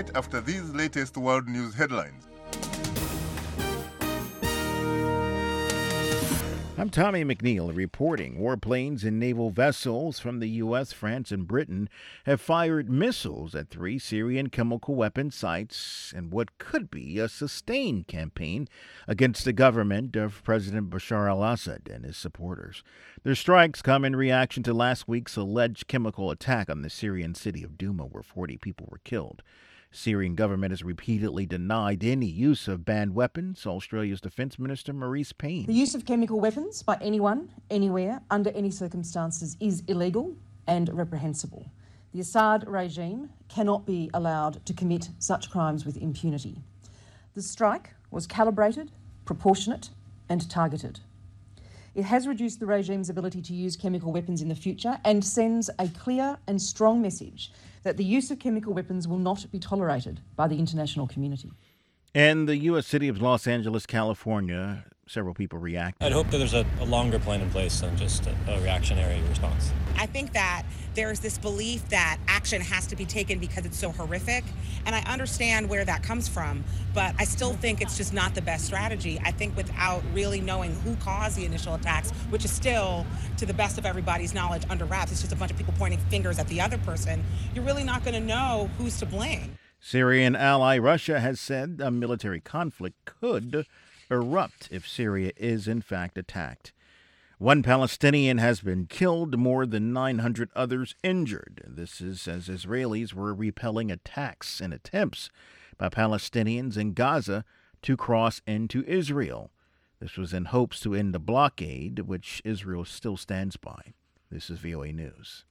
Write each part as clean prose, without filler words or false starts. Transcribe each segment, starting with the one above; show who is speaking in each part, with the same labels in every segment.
Speaker 1: right after these latest world news headlines.
Speaker 2: I'm Tommy McNeil reporting. Warplanes and naval vessels from the U.S., France, and Britain have fired missiles at 3 Syrian chemical weapon sites in what could be a sustained campaign against the government of President Bashar al-Assad and his supporters. Their strikes come in reaction to last week's alleged chemical attack on the Syrian city of Douma, where 40 people were killed. Syrian government has repeatedly denied any use of banned weapons. Australia's Defence Minister Marise Payne.
Speaker 3: The use of chemical weapons by anyone, anywhere, under any circumstances is illegal and reprehensible. The Assad regime cannot be allowed to commit such crimes with impunity. The strike was calibrated, proportionate and targeted. It has reduced the regime's ability to use chemical weapons in the future and sends a clear and strong message that the use of chemical weapons will not be tolerated by the international community.
Speaker 2: And the U.S. city of Los Angeles, California, several people reacted.
Speaker 4: I'd hope that there's a longer plan in place than just a reactionary response.
Speaker 5: I think that there's this belief that action has to be taken because it's so horrific, and I understand where that comes from, but I still think it's just not the best strategy. I think without really knowing who caused the initial attacks, which is still, to the best of everybody's knowledge, under wraps, it's just a bunch of people pointing fingers at the other person, you're really not going to know who's to blame.
Speaker 2: Syrian ally Russia has said a military conflict could erupt if Syria is in fact attacked. 1 Palestinian has been killed, more than 900 others injured. This is as Israelis were repelling attacks and attempts by Palestinians in Gaza to cross into Israel. This was in hopes to end the blockade, which Israel still stands by. This is VOA News.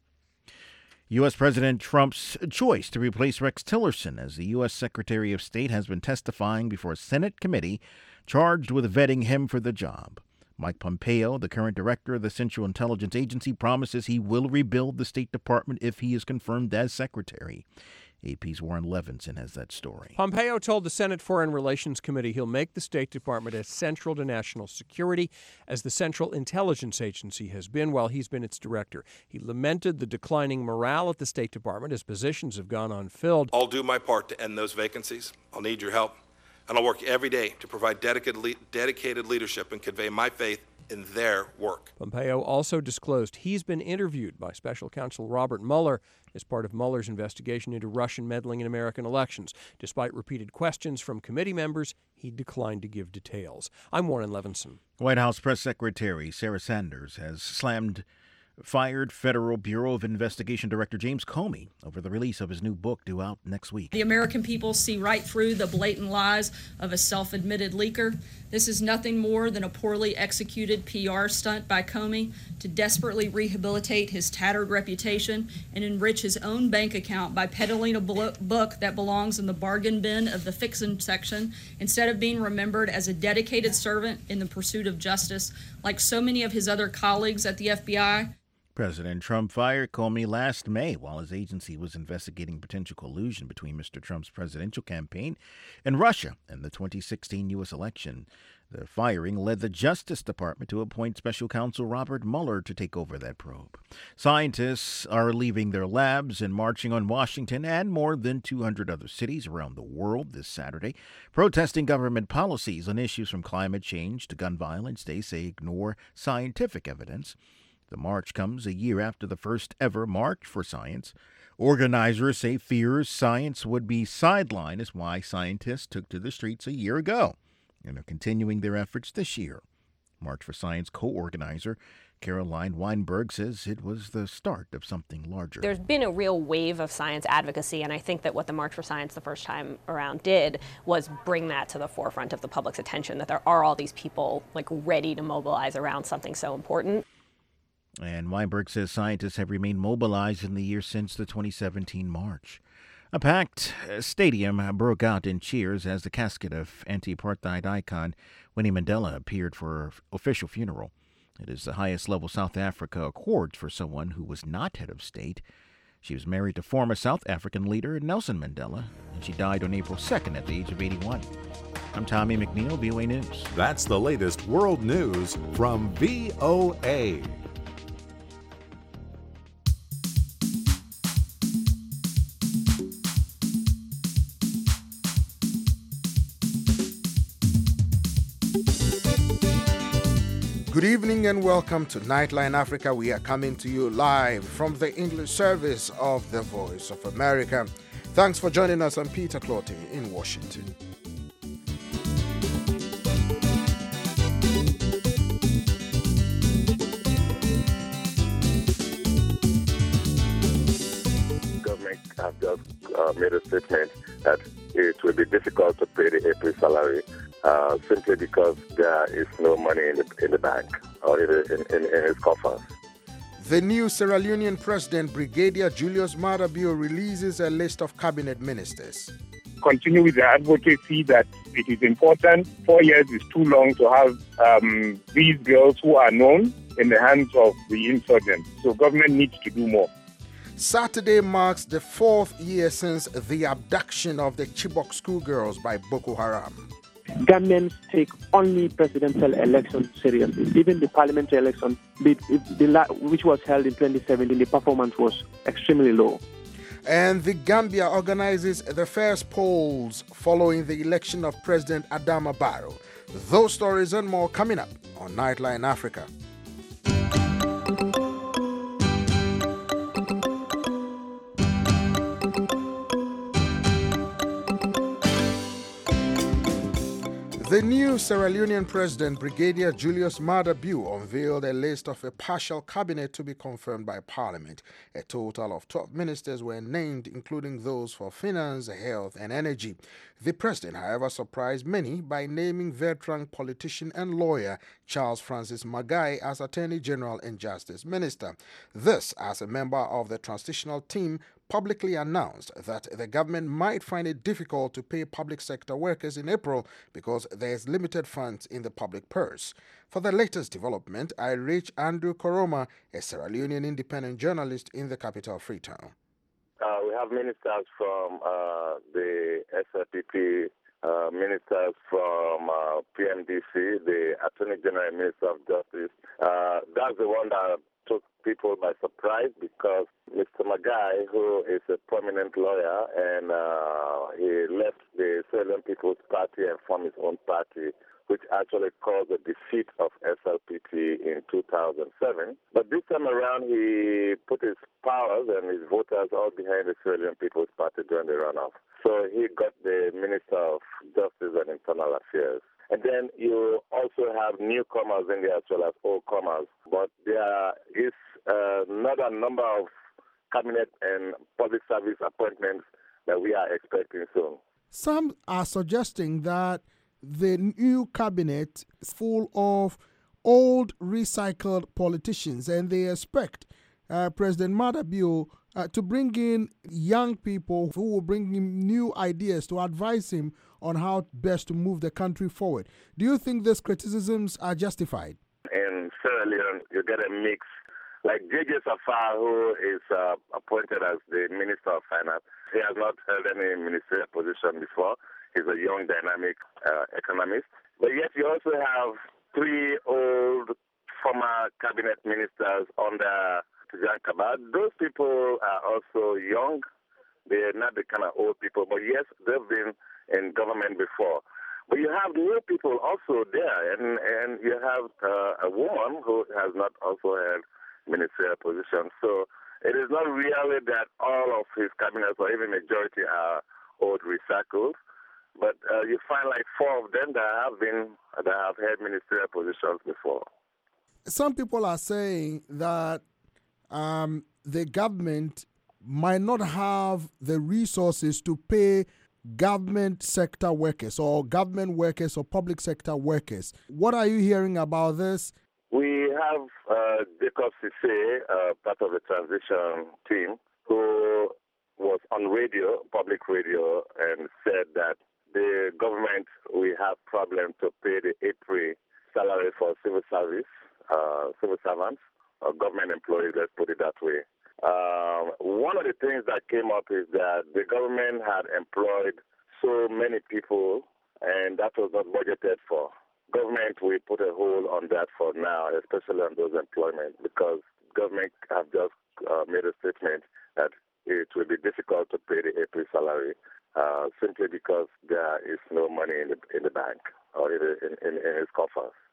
Speaker 2: U.S. President Trump's choice to replace Rex Tillerson as the U.S. Secretary of State has been testifying before a Senate committee charged with vetting him for the job. Mike Pompeo, the current director of the Central Intelligence Agency, promises he will rebuild the State Department if he is confirmed as secretary. AP's Warren Levinson has that story.
Speaker 6: Pompeo told the Senate Foreign Relations Committee he'll make the State Department as central to national security as the Central Intelligence Agency has been while he's been its director. He lamented the declining morale at the State Department as positions have gone unfilled.
Speaker 7: I'll do my part to end those vacancies. I'll need your help. And I'll work every day to provide dedicated leadership and convey my faith in their work.
Speaker 6: Pompeo also disclosed he's been interviewed by Special Counsel Robert Mueller as part of Mueller's investigation into Russian meddling in American elections. Despite repeated questions from committee members, he declined to give details. I'm Warren Levinson.
Speaker 2: White House Press Secretary Sarah Sanders has fired Federal Bureau of Investigation Director James Comey over the release of his new book due out next week.
Speaker 8: The American people see right through the blatant lies of a self-admitted leaker. This is nothing more than a poorly executed PR stunt by Comey to desperately rehabilitate his tattered reputation and enrich his own bank account by peddling a book that belongs in the bargain bin of the fiction section instead of being remembered as a dedicated servant in the pursuit of justice, like so many of his other colleagues at the FBI.
Speaker 2: President Trump fired Comey last May while his agency was investigating potential collusion between Mr. Trump's presidential campaign and Russia in the 2016 U.S. election. The firing led the Justice Department to appoint Special Counsel Robert Mueller to take over that probe. Scientists are leaving their labs and marching on Washington and more than 200 other cities around the world this Saturday, protesting government policies on issues from climate change to gun violence. They say ignore scientific evidence. The march comes a year after the first ever March for Science. Organizers say fears science would be sidelined is why scientists took to the streets a year ago and are continuing their efforts this year. March for Science co-organizer Caroline Weinberg says it was the start of something larger.
Speaker 9: There's been a real wave of science advocacy, and I think that what the March for Science the first time around did was bring that to the forefront of the public's attention, that there are all these people ready to mobilize around something so important.
Speaker 2: And Weinberg says scientists have remained mobilized in the year since the 2017 march. A packed stadium broke out in cheers as the casket of anti-apartheid icon Winnie Mandela appeared for her official funeral. It is the highest level South Africa accords for someone who was not head of state. She was married to former South African leader Nelson Mandela, and she died on April 2nd at the age of 81. I'm Tommy McNeil, VOA News.
Speaker 10: That's the latest world news from VOA.
Speaker 11: Good evening and welcome to Nightline Africa. We are coming to you live from the English service of the Voice of America. Thanks for joining us. I'm Peter Clottey in Washington.
Speaker 12: Government have just made a statement that it will be difficult to pay the April salary simply because there is no money in the bank or in its coffers.
Speaker 11: The new Sierra Leonean President, Brigadier Julius Maada Bio, releases a list of cabinet ministers.
Speaker 13: Continue with the advocacy that it is important. 4 years is too long to have these girls who are known in the hands of the insurgents. So government needs to do more.
Speaker 11: Saturday marks the 4th year since the abduction of the Chibok schoolgirls by Boko Haram.
Speaker 14: Governments take only presidential elections seriously. Even the parliamentary election, which was held in 2017, the performance was extremely low.
Speaker 11: And the Gambia organizes the first polls following the election of President Adama Barrow. Those stories and more coming up on Nightline Africa. The new Sierra Leonean President, Brigadier Julius Maada Bio, unveiled a list of a partial cabinet to be confirmed by Parliament. A total of 12 ministers were named, including those for finance, health, and energy. The president, however, surprised many by naming veteran politician and lawyer Charles Francis Magai as Attorney General and Justice Minister. This, as a member of the transitional team, publicly announced that the government might find it difficult to pay public sector workers in April because there's limited funds in the public purse. For the latest development, I reached Andrew Koroma, a Sierra Leonean independent journalist in the capital, Freetown.
Speaker 12: We have ministers from the SLPP, ministers from PMDC, the Attorney General and Minister of Justice. That's the one that took people by surprise because Mr. Magai, who is a prominent lawyer, and he left the Sierra Leone People's Party and formed his own party, which actually caused the defeat of SLPP in 2007. But this time around, he put his powers and his voters all behind the Sierra Leone People's Party during the runoff. So he got the Minister of Justice and Internal Affairs. And then you also have newcomers in there as well as oldcomers. But there is not a number of cabinet and public service appointments that we are expecting soon.
Speaker 11: Some are suggesting that the new cabinet is full of old, recycled politicians, and they expect President Maada Bio to bring in young people who will bring him new ideas to advise him on how best to move the country forward. Do you think these criticisms are justified?
Speaker 12: In Sierra Leone, you get a mix. Like J.J. Safar, who is appointed as the Minister of Finance, he has not held any ministerial position before. He's a young, dynamic economist. But yet you also have 3 old former cabinet ministers under Tijan Kaba. Those people are also young. They're not the kind of old people, but yes, they've been in government before. But you have new people also there, and you have a woman who has not also held ministerial position. So it is not really that all of his cabinets or even majority are old recycled, but you find like 4 of them that have held ministerial positions before.
Speaker 11: Some people are saying that the government might not have the resources to pay government sector workers or government workers or public sector workers. What are you hearing about this?
Speaker 12: We have Jacob Cissé, part of the transition team, who was on radio, public radio, and said that the government will have problem to pay the April salary for civil servants, or government employees, let's put it that way. One of the things that came up is that the government had employed so many people, and that was not budgeted for. Government will put a hold on that for now, especially on those employment, because government have just made a statement that it will be difficult to pay the April salary simply because there is no money in the bank or in its coffers.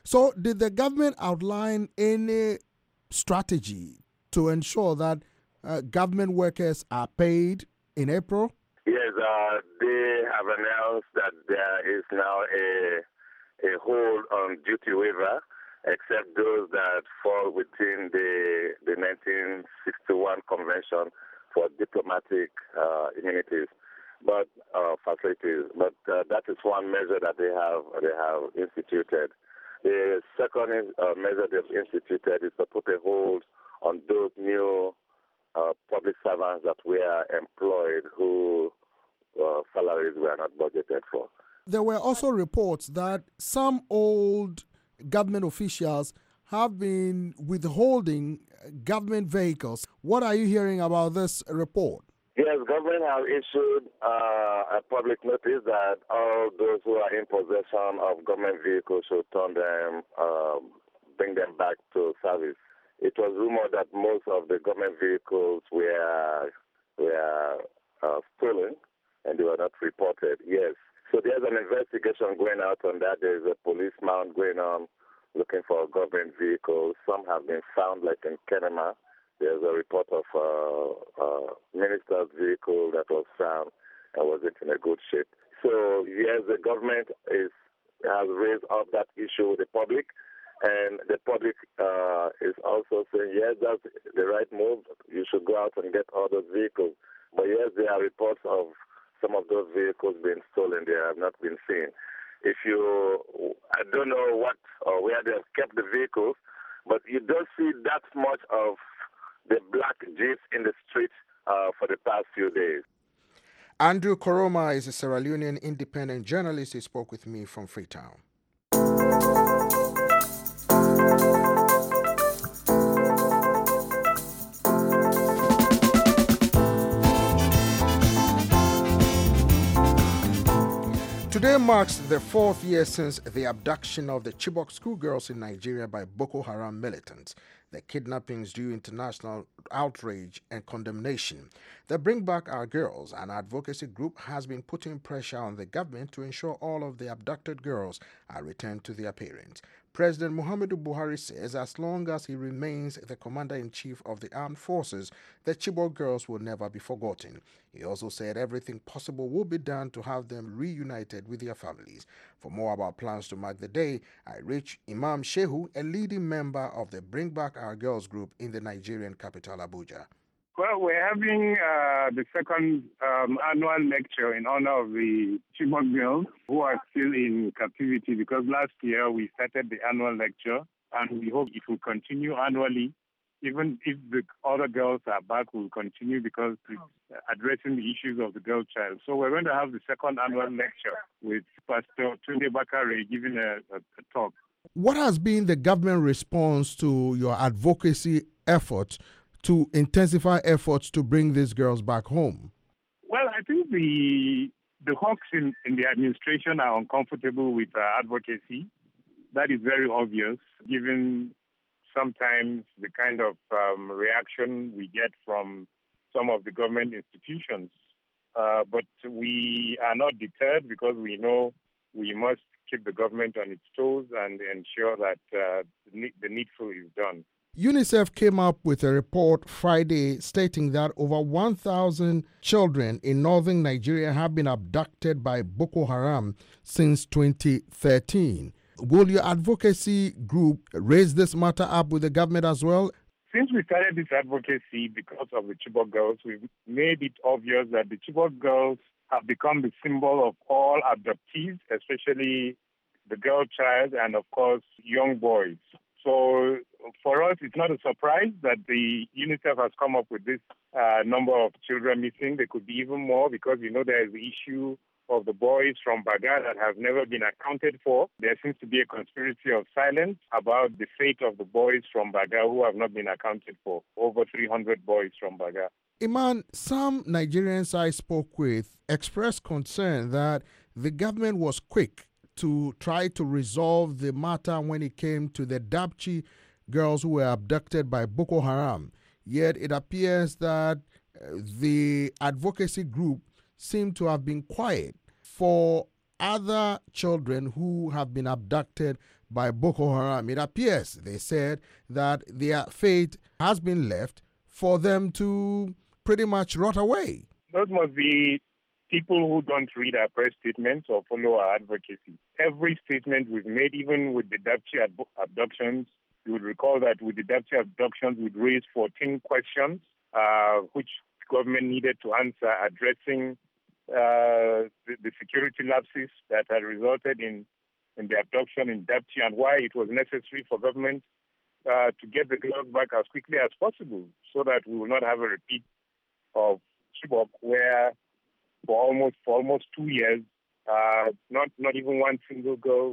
Speaker 11: So did the government outline any strategy to ensure that government workers are paid in April?
Speaker 12: Yes, they have announced that there is now a hold on duty waiver, except those that fall within the 1961 Convention for diplomatic immunities, but facilities. But that is one measure that they have instituted. The second measure they've instituted is to put a hold on those new public servants that were employed who salaries were not budgeted for.
Speaker 11: There were also reports that some old government officials have been withholding government vehicles. What are you hearing about this report?
Speaker 12: Yes, government have issued a public notice that all those who are in possession of government vehicles should turn them, bring them back to service. It was rumored that most of the government vehicles were stolen and they were not reported. Yes. So there's an investigation going out on that. There's a police mount going on looking for government vehicles. Some have been found, like in Kenema. There's a report of a minister's vehicle that was found and wasn't in a good shape. So, yes, the government has raised up that issue with the public, and the public is also saying, yes, that's the right move. You should go out and get all those vehicles. But, yes, there are reports of some of those vehicles being stolen. They have not been seen. I don't know what or where they have kept the vehicles, but you don't see that much of the black jeeps in the streets for the past few days.
Speaker 11: Andrew Koroma is a Sierra Leonean independent journalist. He spoke with me from Freetown. Today marks the fourth year since the abduction of the Chibok schoolgirls in Nigeria by Boko Haram militants. The kidnappings drew international outrage and condemnation. The Bring Back Our Girls, an advocacy group, has been putting pressure on the government to ensure all of the abducted girls are returned to their parents. President Muhammadu Buhari says as long as he remains the commander-in-chief of the armed forces, the Chibok girls will never be forgotten. He also said everything possible will be done to have them reunited with their families. For more about plans to mark the day, I reached Imam Shehu, a leading member of the Bring Back Our Girls group in the Nigerian capital, Abuja.
Speaker 13: Well, we're having the second annual lecture in honor of the Chibok girls who are still in captivity, because last year we started the annual lecture and we hope it will continue annually. Even if the other girls are back, we'll continue because it's addressing the issues of the girl child. So we're going to have the second annual lecture with Pastor Tunde Bakare giving a talk.
Speaker 11: What has been the government response to your advocacy efforts to intensify efforts to bring these girls back home?
Speaker 13: Well, I think the hawks in the administration are uncomfortable with advocacy. That is very obvious, given sometimes the kind of reaction we get from some of the government institutions. But we are not deterred because we know we must keep the government on its toes and ensure that the needful is done.
Speaker 11: UNICEF came up with a report Friday stating that over 1,000 children in northern Nigeria have been abducted by Boko Haram since 2013. Will your advocacy group raise this matter up with the government as well?
Speaker 13: Since we started this advocacy because of the Chibok girls, we've made it obvious that the Chibok girls have become the symbol of all abductees, especially the girl child and, of course, young boys. So for us, it's not a surprise that the UNICEF has come up with this number of children missing. There could be even more because, there is the issue of the boys from Baga that have never been accounted for. There seems to be a conspiracy of silence about the fate of the boys from Baga who have not been accounted for. Over 300 boys from Baga.
Speaker 11: Iman, some Nigerians I spoke with expressed concern that the government was quick to try to resolve the matter when it came to the Dapchi girls who were abducted by Boko Haram. Yet it appears that the advocacy group seemed to have been quiet for other children who have been abducted by Boko Haram. It appears, they said, that their fate has been left for them to pretty much rot away.
Speaker 13: Those must be people who don't read our press statements or follow our advocacy. Every statement we've made, even with the Dapchi abductions, you would recall that with the Dapchi abductions, we'd raised 14 questions, which government needed to answer, addressing the security lapses that had resulted in the abduction in Dapchi, and why it was necessary for government to get the girls back as quickly as possible, so that we will not have a repeat of Chibok, where for almost 2 years, not even one single girl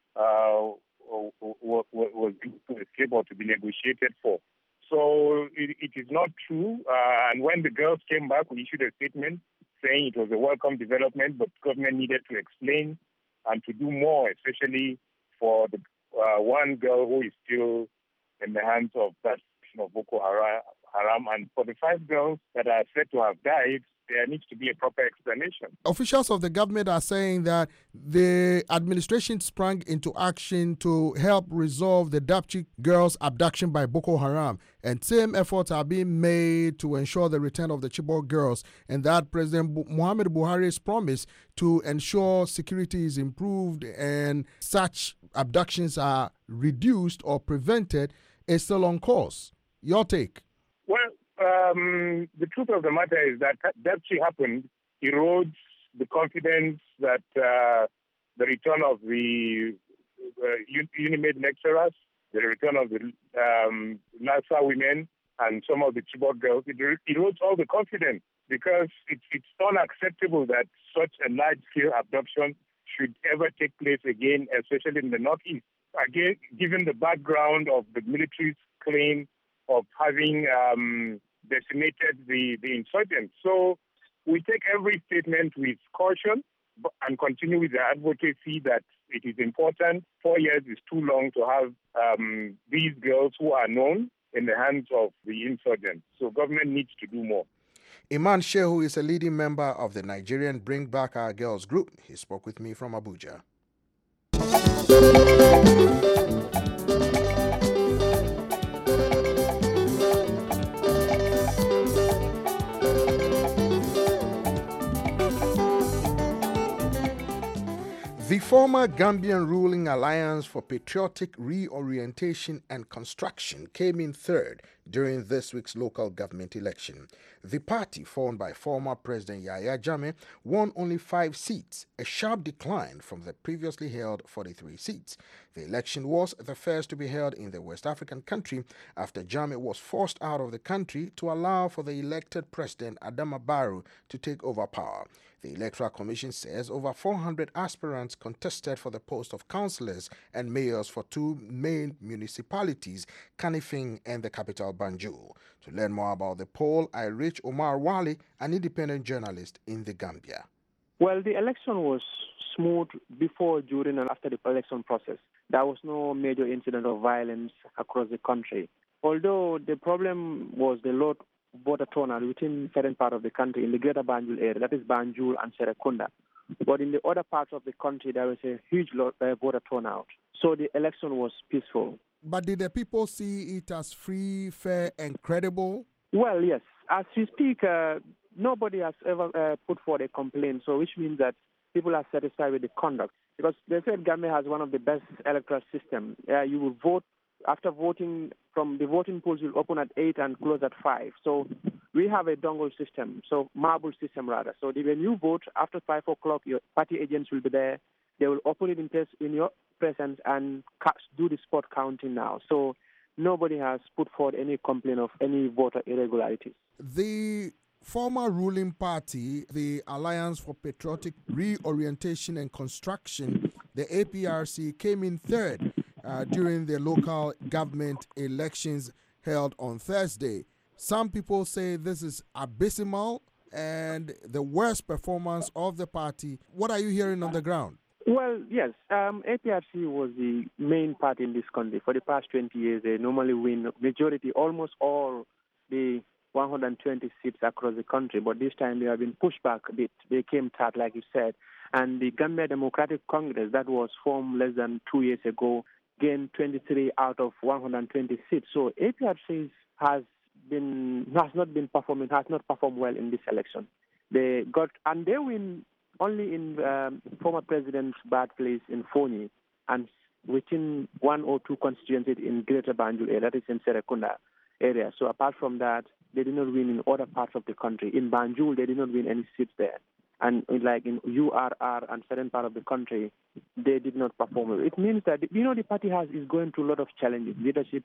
Speaker 13: was due to escape or to be negotiated for. So it is not true. And when the girls came back, we issued a statement saying it was a welcome development, but government needed to explain and to do more, especially for the one girl who is still in the hands of that of Boko Haram. And for the 5 girls that are said to have died, there needs to be a proper explanation.
Speaker 11: Officials of the government are saying that the administration sprang into action to help resolve the Dapchi girls' abduction by Boko Haram, and same efforts are being made to ensure the return of the Chibok girls, and that President Muhammad Buhari's promise to ensure security is improved and such abductions are reduced or prevented is still on course. Your take?
Speaker 13: Well, the truth of the matter is that Dapchi happened erodes the confidence that the return of the Unimed lecturers, the return of the NASA women, and some of the Chibok girls. It erodes all the confidence, because it's unacceptable that such a large-scale abduction should ever take place again, especially in the Northeast. Again, given the background of the military's claim of having decimated the insurgents. So we take every statement with caution and continue with the advocacy that it is important. 4 years is too long to have these girls who are known in the hands of the insurgents. So government needs to do more.
Speaker 11: Iman Shehu is a leading member of the Nigerian Bring Back Our Girls group. He spoke with me from Abuja. The former Gambian ruling Alliance for Patriotic Reorientation and Construction came in third during this week's local government election. The party, formed by former President Yahya Jammeh, won only 5 seats, a sharp decline from the previously held 43 seats. The election was the first to be held in the West African country after Jammeh was forced out of the country to allow for the elected President Adama Barrow to take over power. The Electoral Commission says over 400 aspirants contested for the post of councillors and mayors for 2 main municipalities, Kanifing and the capital Banjul. To learn more about the poll, I reached Omar Wali, an independent journalist in the Gambia.
Speaker 14: Well, the election was smooth before, during, and after the election process. There was no major incident of violence across the country. Although the problem was the low voter turnout within certain part of the country, in the greater Banjul area, that is Banjul and Serekunda. But in the other parts of the country, there was a huge voter turnout. So the election was peaceful.
Speaker 11: But did the people see it as free, fair, and credible?
Speaker 14: Well, yes. As we speak, nobody has ever put forward a complaint, so which means that people are satisfied with the conduct. Because they said Gambia has one of the best electoral systems. You will vote. After voting, from the voting polls will open at 8 and close at 5. So we have a dongle system, so marble system rather. So when you vote after 5 o'clock, your party agents will be there. They will open it in your presence and do the spot counting now. So nobody has put forward any complaint of any voter irregularities.
Speaker 11: The former ruling party, the Alliance for Patriotic Reorientation and Construction, the APRC, came in third during the local government elections held on Thursday. Some people say this is abysmal and the worst performance of the party. What are you hearing on the ground?
Speaker 14: Well, yes. APRC was the main party in this country. For the past 20 years, they normally win majority, almost all the 120 seats across the country. But this time they have been pushed back a bit. They came third, like you said. And the Gambia Democratic Congress, that was formed less than 2 years ago, gained 23 out of 120 seats. So APRC has not performed well in this election. They win only in former President's birthplace in Foni and within one or two constituencies in Greater Banjul area, that is in Serekunda area. So apart from that, they did not win in other parts of the country. In Banjul, they did not win any seats there. And like in URR and certain part of the country, they did not perform well. It means that, the party is going through a lot of challenges, leadership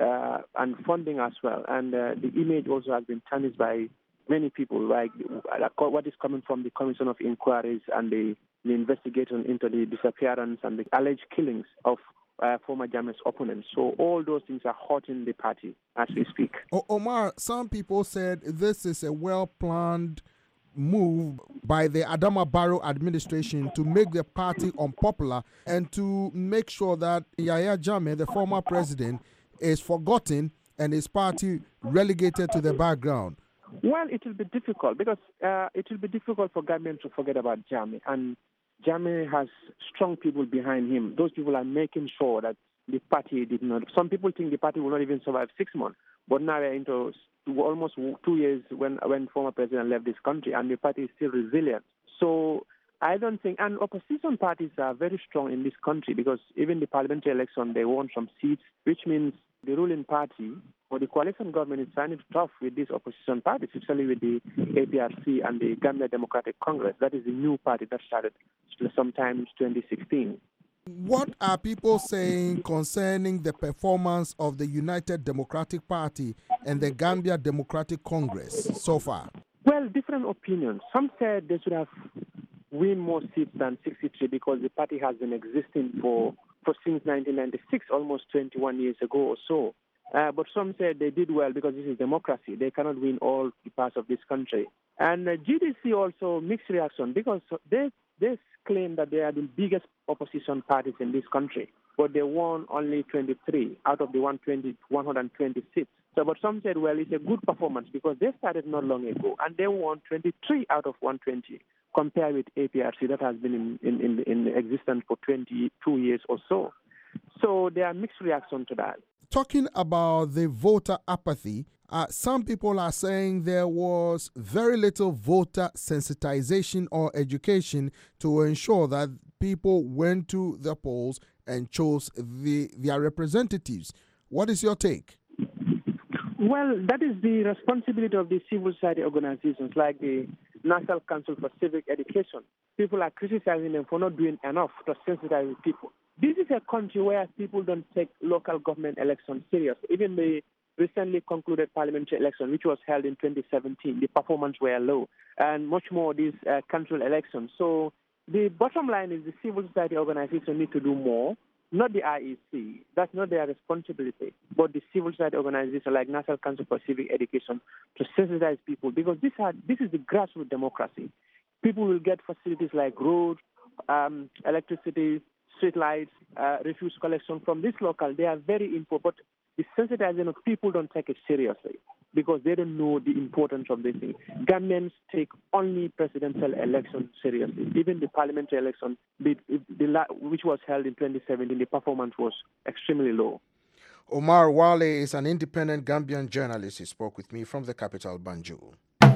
Speaker 14: and funding as well. And the image also has been tarnished by many people, like what is coming from the Commission of Inquiries and the investigation into the disappearance and the alleged killings of former Jammeh's opponents. So all those things are hurting the party as we speak.
Speaker 11: Omar, some people said this is a well-planned move by the Adama Barrow administration to make the party unpopular and to make sure that Yahya Jammeh, the former president, is forgotten and his party relegated to the background.
Speaker 14: Well, it will be difficult because it will be difficult for Gambians to forget about Jammeh. And Jammeh has strong people behind him. Those people are making sure that the party did not. Some people think the party will not even survive 6 months. But now we're into almost 2 years when former president left this country, and the party is still resilient. So I don't think, and opposition parties are very strong in this country because even the parliamentary election, they won some seats, which means the ruling party or the coalition government is finding it tough with these opposition parties, especially with the APRC and the Gambia Democratic Congress. That is the new party that started sometime in 2016.
Speaker 11: What are people saying concerning the performance of the United Democratic Party and the Gambia Democratic Congress so far?
Speaker 14: Well, different opinions. Some said they should have win more seats than 63 because the party has been existing for since 1996, almost 21 years ago or so. But some said they did well because this is democracy. They cannot win all the parts of this country. And GDC also mixed reaction because they claim that they are the biggest opposition parties in this country, but they won only 23 out of the 120 seats. So, but some said, well, it's a good performance because they started not long ago, and they won 23 out of 120, compared with APRC that has been in existence for 22 years or so. So there are mixed reaction to that.
Speaker 11: Talking about the voter apathy, some people are saying there was very little voter sensitization or education to ensure that people went to the polls and chose their representatives. What is your take?
Speaker 14: Well, that is the responsibility of the civil society organizations like the National Council for Civic Education. People are criticizing them for not doing enough to sensitize people. This is a country where people don't take local government elections seriously. Even the recently concluded parliamentary election, which was held in 2017, the performance were low, and much more these council elections. So the bottom line is the civil society organizations need to do more, not the IEC. That's not their responsibility, but the civil society organizations like National Council for Civic Education to sensitize people, because this is the grassroots democracy. People will get facilities like roads, electricity, street lights, refuse collection from this local. They are very important, but the sensitizing of people don't take it seriously because they don't know the importance of this thing. Gambians take only presidential election seriously. Even the parliamentary election, which was held in 2017, the performance was extremely low.
Speaker 11: Omar Wale is an independent Gambian journalist. He spoke with me from the capital, Banjul.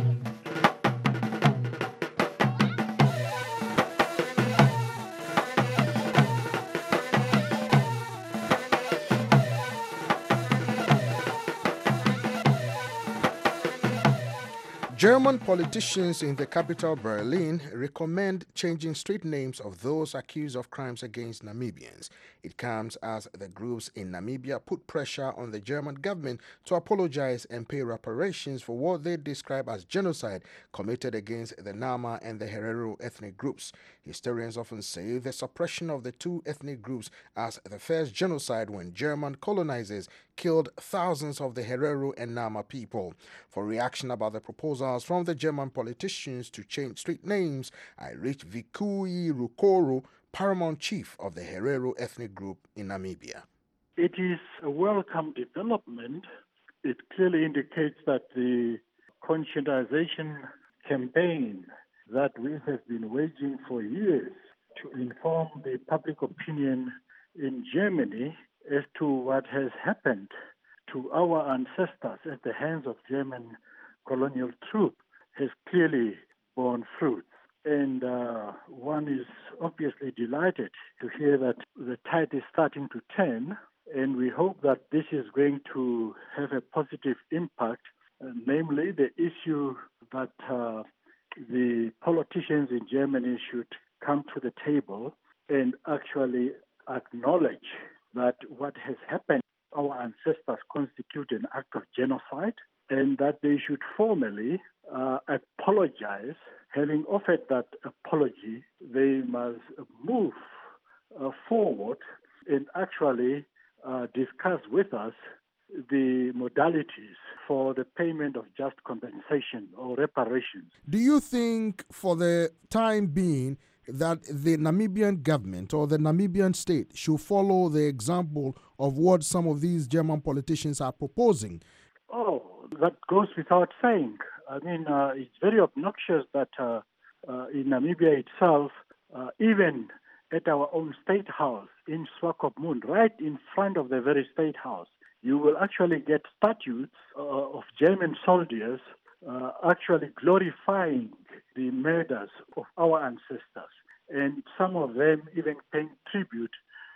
Speaker 11: German politicians in the capital, Berlin, recommend changing street names of those accused of crimes against Namibians. It comes as the groups in Namibia put pressure on the German government to apologize and pay reparations for what they describe as genocide committed against the Nama and the Herero ethnic groups. Historians often say the suppression of the two ethnic groups as the first genocide when German colonizers killed thousands of the Herero and Nama people. For reaction about the proposals from the German politicians to change street names, I reached Vikui Rukoro, paramount chief of the Herero ethnic group in Namibia.
Speaker 15: It is a welcome development. It clearly indicates that the conscientization campaign that we have been waging for years to inform the public opinion in Germany as to what has happened to our ancestors at the hands of German colonial troops has clearly borne fruits. And one is obviously delighted to hear that the tide is starting to turn, and we hope that this is going to have a positive impact, namely the issue that the politicians in Germany should come to the table and actually acknowledge that what has happened to our ancestors constitute an act of genocide, and that they should formally apologize. Having offered that apology, they must move forward and actually discuss with us the modalities for the payment of just compensation or reparations.
Speaker 11: Do you think for the time being that the Namibian government or the Namibian state should follow the example of what some of these German politicians are proposing?
Speaker 15: Oh, that goes without saying. I mean, it's very obnoxious that in Namibia itself, even at our own state house in Swakopmund, right in front of the very state house, you will actually get statues of German soldiers actually glorifying the murders of our ancestors, and some of them even paying tribute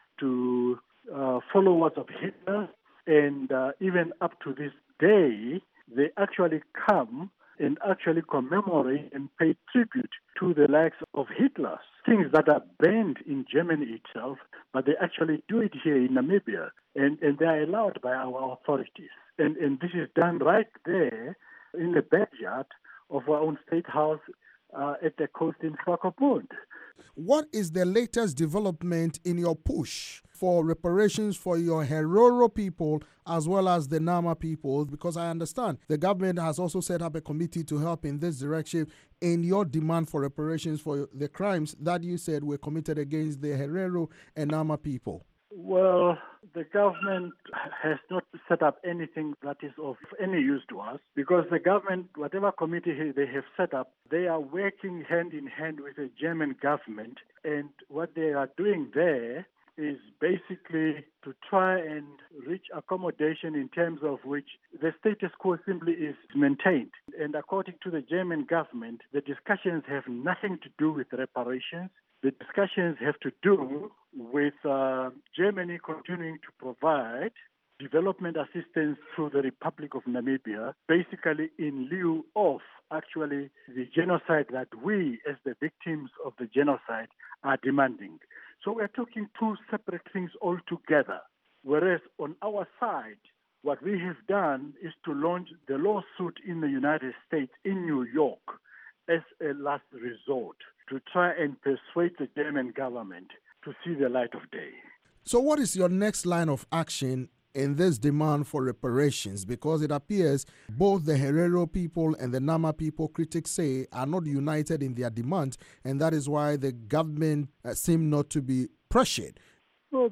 Speaker 15: to followers of Hitler, and even up to this day, they actually come and actually commemorate and pay tribute to the likes of Hitler, things that are banned in Germany itself, but they actually do it here in Namibia, and they are allowed by our authorities. And this is done right there in the backyard of our own state house at the coast in Swakopmund.
Speaker 11: What is the latest development in your push for reparations for your Herero people as well as the Nama people? Because I understand the government has also set up a committee to help in this direction in your demand for reparations for the crimes that you said were committed against the Herero and Nama people.
Speaker 15: Well, the government has not set up anything that is of any use to us, because the government, whatever committee they have set up, they are working hand in hand with the German government, and what they are doing there is basically to try and reach accommodation in terms of which the status quo simply is maintained. And according to the German government, the discussions have nothing to do with reparations. The discussions have to do with Germany continuing to provide development assistance to the Republic of Namibia, basically in lieu of actually the genocide that we, as the victims of the genocide, are demanding. So we're talking two separate things altogether. Whereas on our side, what we have done is to launch the lawsuit in the United States, in New York, as a last resort to try and persuade the German government to see the light of day.
Speaker 11: So what is your next line of action in this demand for reparations? Because it appears both the Herero people and the Nama people, critics say, are not united in their demand, and that is why the government seem not to be pressured.
Speaker 15: Well,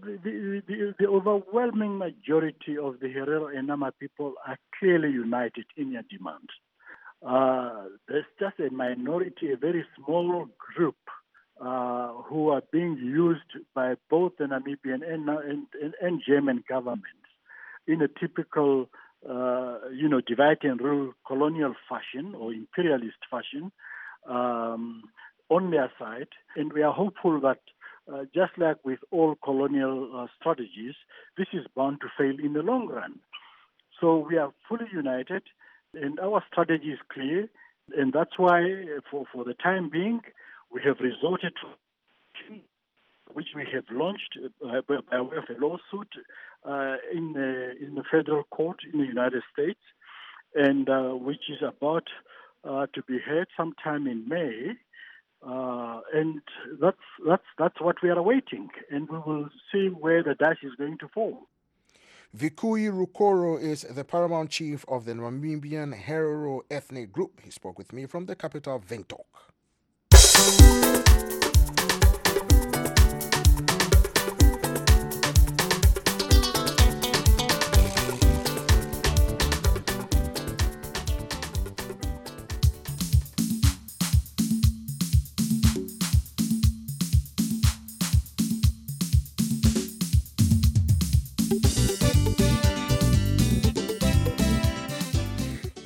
Speaker 15: the overwhelming majority of the Herero and Nama people are clearly united in their demands. There's just a minority, a very small group who are being used by both the Namibian and German governments in a typical, divide and rule colonial fashion or imperialist fashion on their side. And we are hopeful that just like with all colonial strategies, this is bound to fail in the long run. So we are fully united, and our strategy is clear, and that's why for the time being, we have resorted to, which we have launched by way of a lawsuit in the federal court in the United States, and which is about to be heard sometime in May, and that's what we are awaiting, and we will see where the dice is going to fall.
Speaker 11: Vikui Rukoro is the paramount chief of the Namibian Herero ethnic group. He spoke with me from the capital, Windhoek.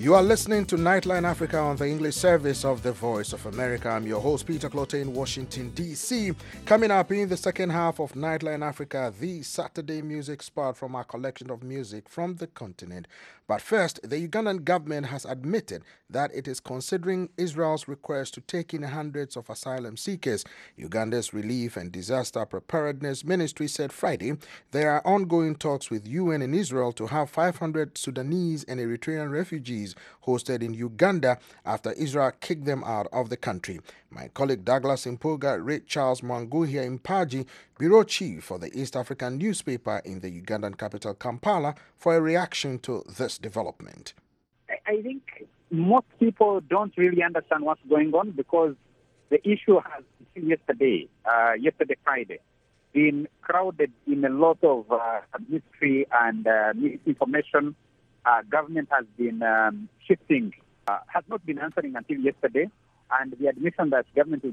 Speaker 11: You are listening to Nightline Africa on the English service of the Voice of America. I'm your host, Peter Clotte in Washington, D.C. Coming up in the second half of Nightline Africa, the Saturday music spot from our collection of music from the continent. But first, the Ugandan government has admitted that it is considering Israel's request to take in hundreds of asylum seekers. Uganda's Relief and Disaster Preparedness Ministry said Friday there are ongoing talks with UN and Israel to have 500 Sudanese and Eritrean refugees hosted in Uganda after Israel kicked them out of the country. My colleague Douglas Impoga read Charles Mwanguhia Mpaji, bureau chief for the East African newspaper in the Ugandan capital Kampala, for a reaction to this development.
Speaker 16: I think most people don't really understand what's going on because the issue has, yesterday Friday, been crowded in a lot of mystery and misinformation. Government has been shifting, has not been answering until yesterday, and the admission that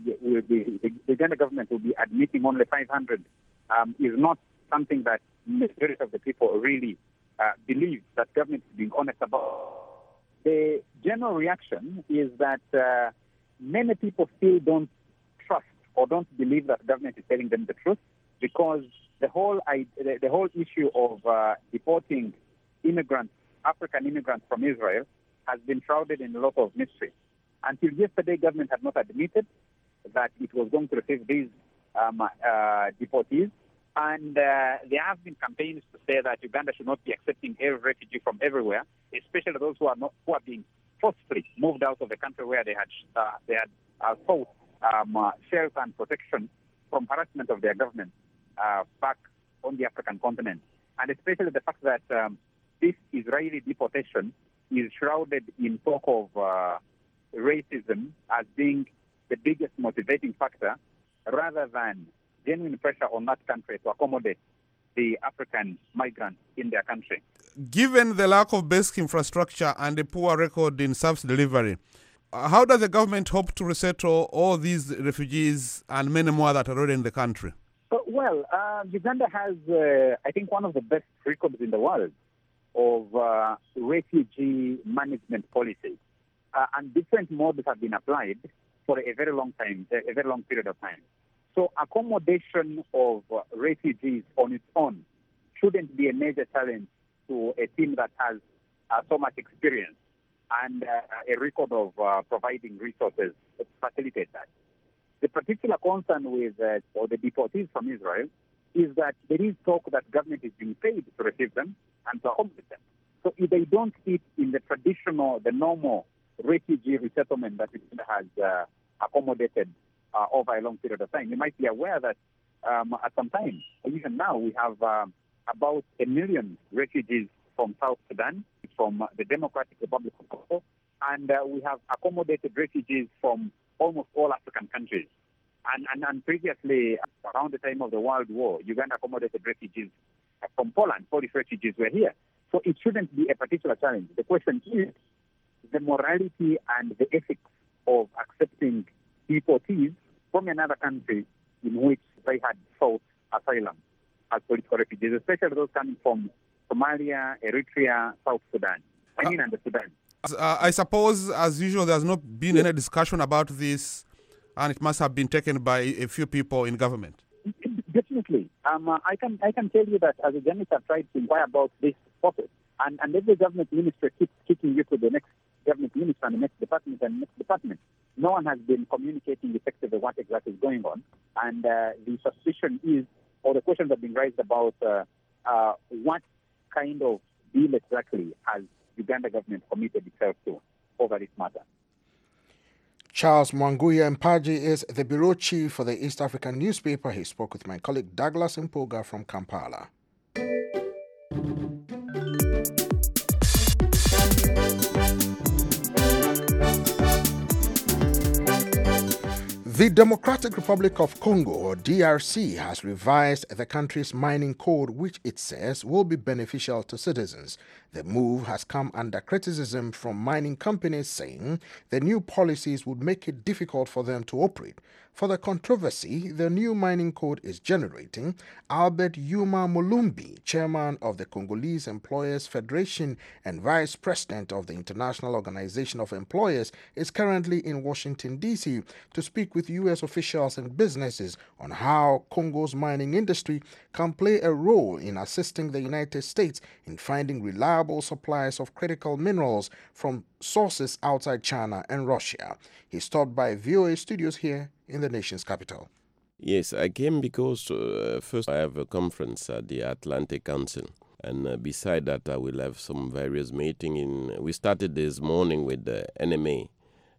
Speaker 16: the Uganda government will be admitting only 500 is not something that the majority of the people really believe that government is being honest about. The general reaction is that many people still don't trust or don't believe that government is telling them the truth, because the whole issue of deporting immigrants, African immigrants from Israel, has been shrouded in a lot of mystery. Until yesterday, government had not admitted that it was going to receive these deportees, and there have been campaigns to say that Uganda should not be accepting every refugee from everywhere, especially those who are being forcibly moved out of the country where they had sought shelter and protection from harassment of their government back on the African continent, and especially the fact that this Israeli deportation is shrouded in talk of racism as being the biggest motivating factor, rather than genuine pressure on that country to accommodate the African migrants in their country.
Speaker 17: Given the lack of basic infrastructure and the poor record in service delivery, how does the government hope to resettle all these refugees and many more that are already in the country?
Speaker 16: Well, Uganda has, I think, one of the best records in the world of refugee management policies, and different models have been applied for a very long period of time. So accommodation of refugees on its own shouldn't be a major challenge to a team that has so much experience and a record of providing resources to facilitate that. The particular concern with the deportees from Israel is that there is talk that government is being paid to receive them and to accommodate them. So if they don't fit in the normal refugee resettlement that it has accommodated over a long period of time, you might be aware that at some time, even now, we have about 1 million refugees from South Sudan, from the Democratic Republic of Congo, and we have accommodated refugees from almost all African countries. And previously, around the time of the World War, Uganda accommodated refugees from Poland. Polish refugees were here. So it shouldn't be a particular challenge. The question is the morality and the ethics of accepting deportees from another country in which they had sought asylum as political refugees, especially those coming from Somalia, Eritrea, South Sudan. And the Sudan.
Speaker 17: I suppose, as usual, there's not been any discussion about this, and it must have been taken by a few people in government.
Speaker 16: Definitely. I can tell you that as a journalist, I've tried to inquire about this process, and every government minister keeps kicking you to the next government minister and the next department and the next department. No one has been communicating effectively what exactly is going on, and the suspicion is, or the questions have been raised about what kind of deal exactly has Uganda government committed itself to over this matter.
Speaker 11: Charles Mwanguhia Mpaji is the bureau chief for the East African newspaper. He spoke with my colleague Douglas Impoga from Kampala. The Democratic Republic of Congo, or DRC, has revised the country's mining code, which it says will be beneficial to citizens. The move has come under criticism from mining companies, saying the new policies would make it difficult for them to operate. for the controversy the new mining code is generating, Albert Yuma Mulumbi, chairman of the Congolese Employers Federation and vice president of the International Organization of Employers, is currently in Washington, D.C. to speak with U.S. officials and businesses on how Congo's mining industry can play a role in assisting the United States in finding reliable supplies of critical minerals from sources outside China and Russia. He stopped by VOA studios here in the nation's capital.
Speaker 18: Yes, I came because first I have a conference at the Atlantic Council. And beside that, I will have some various meetings. We started this morning with the NMA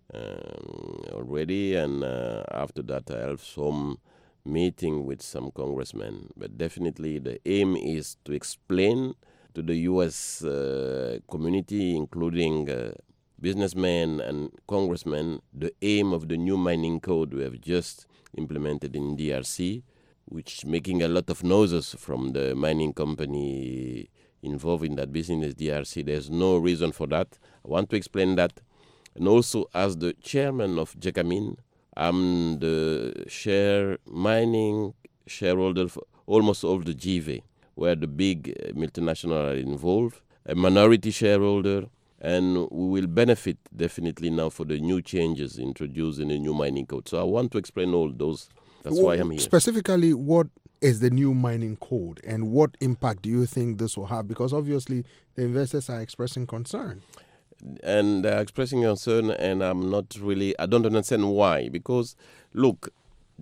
Speaker 18: already, and after that I have some meeting with some congressmen. But definitely the aim is to explain to the U.S. community, including businessmen and congressmen, the aim of the new mining code we have just implemented in DRC, which is making a lot of noises from the mining company involved in that business, DRC. There's no reason for that. I want to explain that. And also, as the chairman of JECAMIN, I'm the mining shareholder for almost all the GV, where the big multinational are involved, a minority shareholder, and we will benefit definitely now for the new changes introduced in the new mining code. So I want to explain all those. That's why I'm here.
Speaker 11: Specifically, what is the new mining code and what impact do you think this will have? Because obviously the investors are expressing concern.
Speaker 18: And they're expressing concern, and I don't understand why. Because, look,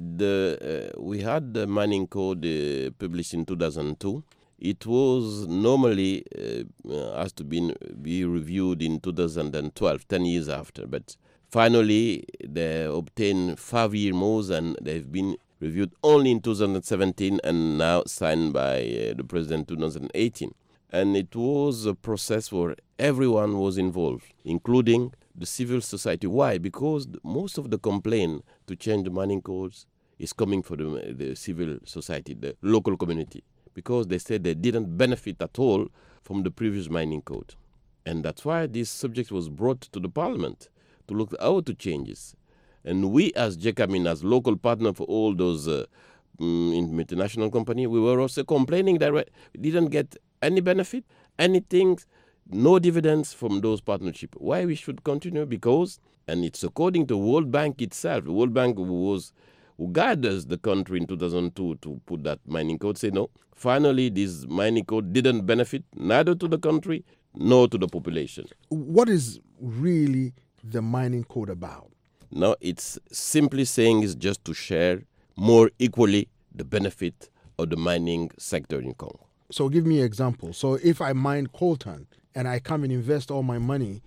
Speaker 18: we had the mining code published in 2002. It was normally has to be reviewed in 2012, 10 years after. But finally, they obtained 5-year moves, and they've been reviewed only in 2017 and now signed by the president in 2018. And it was a process where everyone was involved, including the civil society. Why? Because most of the complaint to change the mining codes is coming from the civil society, the local community, because they said they didn't benefit at all from the previous mining code. And that's why this subject was brought to the parliament to look how to change this. And we as JECAMIN, as local partner for all those multinational companies, we were also complaining that we didn't get any benefit, anything, no dividends from those partnerships. Why we should continue? Because, and it's according to World Bank itself, the World Bank who guided the country in 2002 to put that mining code, say no. Finally, this mining code didn't benefit neither to the country nor to the population.
Speaker 11: What is really the mining code about?
Speaker 18: No, it's simply saying it's just to share more equally the benefit of the mining sector in Congo.
Speaker 11: So give me an example. So if I mine coltan and I come and invest all my money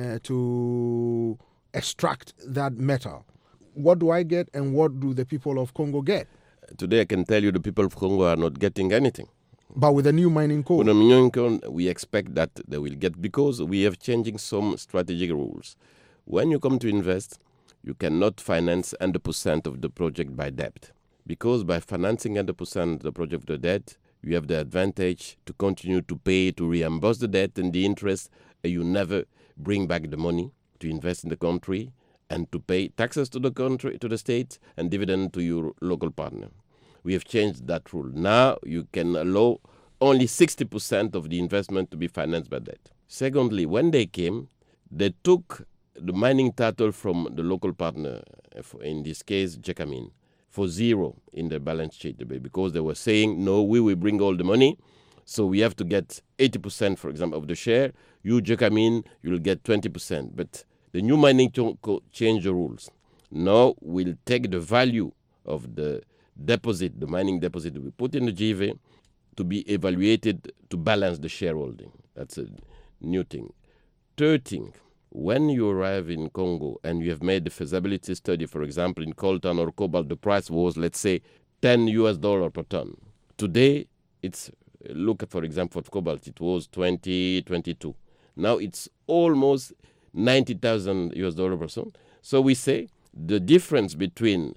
Speaker 11: to extract that metal, what do I get and what do the people of Congo get?
Speaker 18: Today I can tell you the people of Congo are not getting anything.
Speaker 11: But with the new mining code?
Speaker 18: With the mining code, we expect that they will get, because we have changing some strategic rules. When you come to invest, you cannot finance 100% of the project by debt. Because by financing 100% of the project with the debt, you have the advantage to continue to pay, to reimburse the debt and the interest, and you never bring back the money to invest in the country and to pay taxes to the country, to the state, and dividend to your local partner. We have changed that rule. Now you can allow only 60% of the investment to be financed by debt. Secondly, when they came, they took the mining title from the local partner, in this case, JECAMIN, for zero in the balance sheet, because they were saying, no, we will bring all the money, so we have to get 80%, for example, of the share. You, JECAMIN, you'll get 20%. But the new mining changed the rules. Now we'll take the value of the deposit, the mining deposit we put in the GV, to be evaluated to balance the shareholding. That's a new thing. Third thing, when you arrive in Congo and you have made the feasibility study, for example, in coltan or cobalt, the price was, let's say, $10 per ton. Today, look at, for example, for cobalt, it was 22. Now it's almost $90,000 per ton. So we say the difference between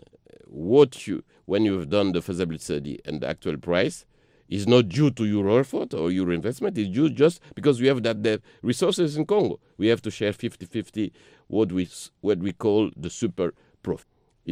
Speaker 18: when you have done the feasibility study and the actual price is not due to your effort or your investment. It's due just because we have the resources in Congo. We have to share 50-50 what we call the super profit. It's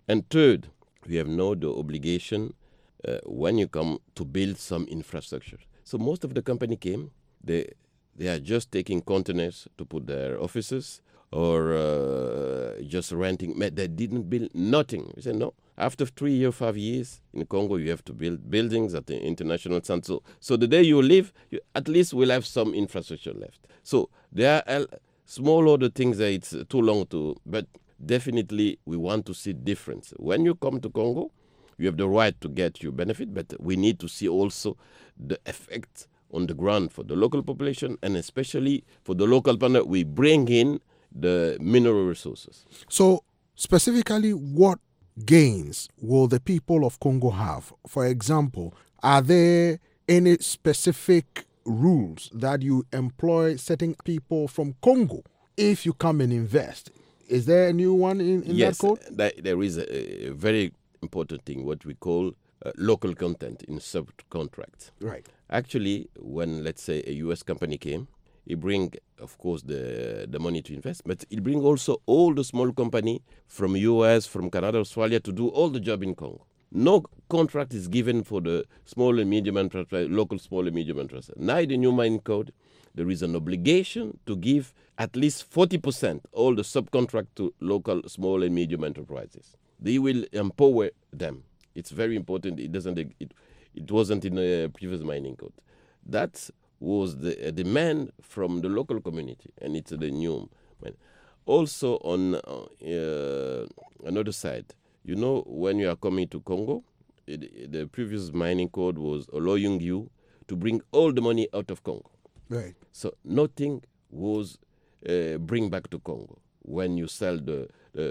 Speaker 18: And third, we have now the obligation when you come to build some infrastructure. So most of the company came, they are just taking containers to put their offices or just renting. They didn't build nothing. We said, no, after 3 or 5 years in Congo, you have to build buildings at the international center. So the day you leave, you at least will have some infrastructure left. So there are small other things that it's too long to, but definitely we want to see difference. When you come to Congo, you have the right to get your benefit, but we need to see also the effect on the ground for the local population and especially for the local partner. We bring in the mineral resources.
Speaker 11: So specifically, what gains will the people of Congo have? For example, are there any specific rules that you employ setting people from Congo if you come and invest? Is there a new one in
Speaker 18: yes,
Speaker 11: that code?
Speaker 18: There is a very important thing, what we call local content in subcontracts.
Speaker 11: Right.
Speaker 18: Actually, when, let's say, a U.S. company came, it bring, of course, the money to invest, but it bring also all the small company from U.S., from Canada, Australia to do all the job in Congo. No contract is given for the small and medium enterprise, local small and medium enterprise. Now in the new mining code, there is an obligation to give at least 40% all the subcontract to local small and medium enterprises. They will empower them. It's very important. It wasn't in the previous mining code. That was the demand from the local community, and it's the new one. Also, on another side, you know, when you are coming to Congo, the previous mining code was allowing you to bring all the money out of Congo.
Speaker 11: Right.
Speaker 18: So nothing was bring back to Congo when you sell the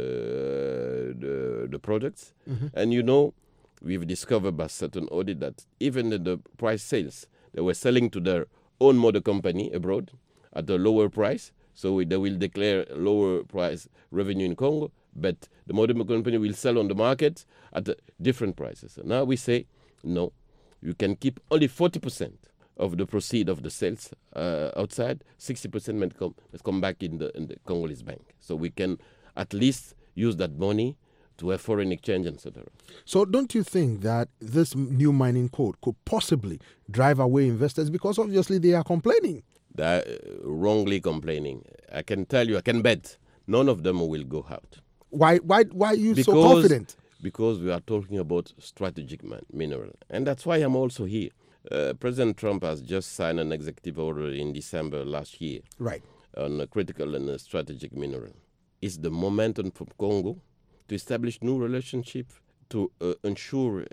Speaker 18: products.
Speaker 11: Mm-hmm.
Speaker 18: And you know, we've discovered by certain audit that even the price sales, they were selling to their own mother company abroad at a lower price. So they will declare lower price revenue in Congo, but the mother company will sell on the market at different prices. And now we say, no, you can keep only 40% of the proceed of the sales outside. 60% must come back in the Congolese bank. So we can at least use that money to have foreign exchange, etc.
Speaker 11: So don't you think that this new mining code could possibly drive away investors, because obviously they are complaining?
Speaker 18: They're wrongly complaining. I can tell you, I can bet none of them will go out.
Speaker 11: Why are you so confident?
Speaker 18: Because we are talking about strategic mineral. And that's why I'm also here. President Trump has just signed an executive order in December last year.
Speaker 11: Right.
Speaker 18: On a critical and strategic mineral. It's the momentum for Congo to establish new relationship, to ensure